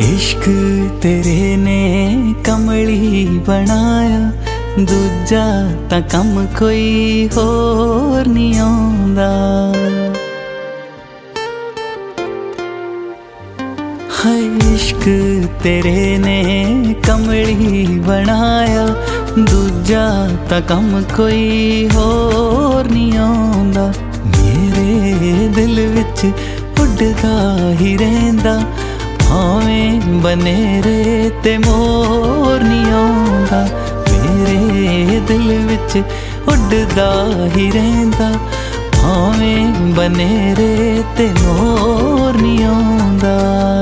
इश्क तेरे ने कमली बनाया, दूजा तां कम कोई होर नहीं आउंदा। हाय इश्क तेरे ने कमली बनाया, दूजा तां कम कोई होर नहीं आउंदा। मेरे दिल विच उड़दा ही रहिंदा, भावें बनेरे ते मोर नहीं आउंदा। मेरे दिल विच उड़दा ही रहिंदा, भावें बनेरे ते मोर नहीं आउंदा।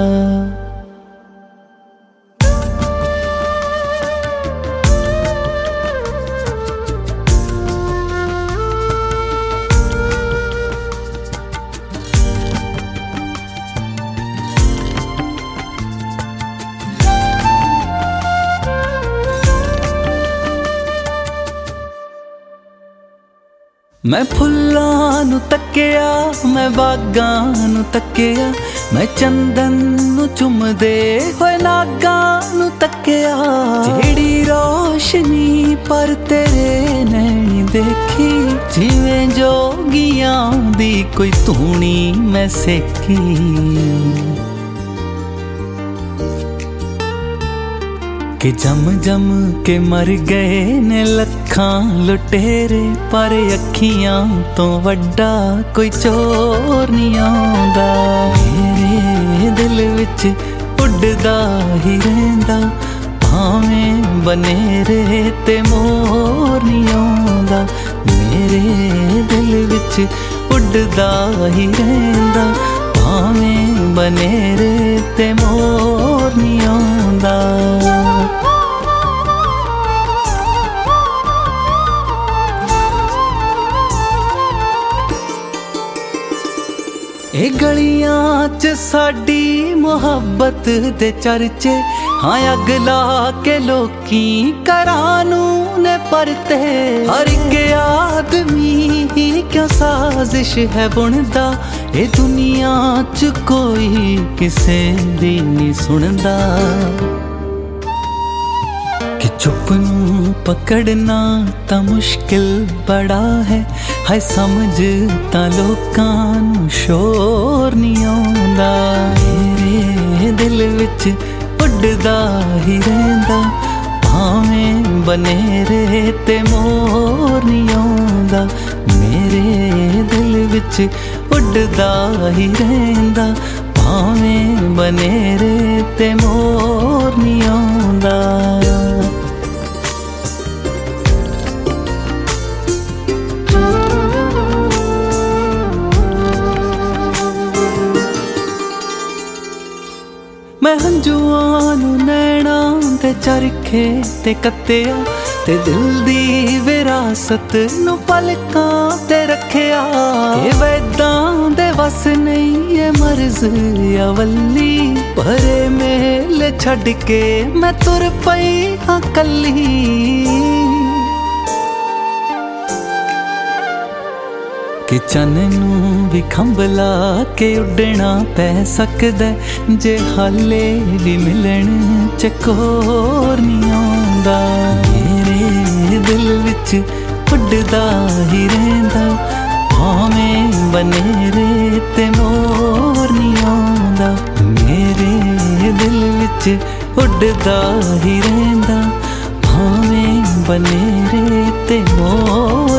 मैं फुल्लां नू तक्किया, मैं बागां नू तक्किया, मैं चंदन नू चुमदे होए नागां नू तक्किया। जेड़ी रोशनी पर तेरे नैनी देखी, जिवें जोगियां दी कोई धूनी मैं सेकी। कि जम जम के मर गए ने लखां लुटेरे, पर अखियां तो वड्डा कोई चोर नहीं आउंदा। मेरे दिल विच उड़दा ही रहिंदा, भावें बनेरे ते मोर नहीं आउंदा। मेरे दिल विच उड़दा ही रहिंदा, भावें बनेरे ते मोर नहीं आउंदा। ए गलियां च साडी मुहब्बत दे चर्चे, हाँ अग ला के लोकी घरां नू ने परते। हर एक आदमी क्यों साजिश है बुनदा, ए दुनिया च कोई किसे दी नहीं सुनदा। कि चुप नू पकड़ना तां मुश्किल बड़ा है, हाय समझ तां लोकां नू शोर नहीं आउंदा। मेरे दिल विच उड़दा ही रहिंदा, भावें बनेरे ते मोर नहीं आउंदा। मेरे दिल विच उड़दा ही रहिंदा, भावें बनेरे ते मोर नहीं आउंदा। मैं हंजुआं नू नैना ते चरखे ते कत्तिया, ते दिल दी विरासत नू पलकां ते रखिया। ये वैदां दे वस नहीं ये मर्ज अवली, परे मेल छड़ के मैं तुर पई हाँ कल्ली। कि चन्न नू भी खंभला के उड़ना पै सकदा, जे हाले भी मिलन चकोर नहीं आउंदा। मेरे दिल विच उड़दा ही रहिंदा, भावें बनेरे ते मोर नहीं आउंदा। मेरे दिल विच उड़दा ही रहिंदा, भावें बनेरे ते मोर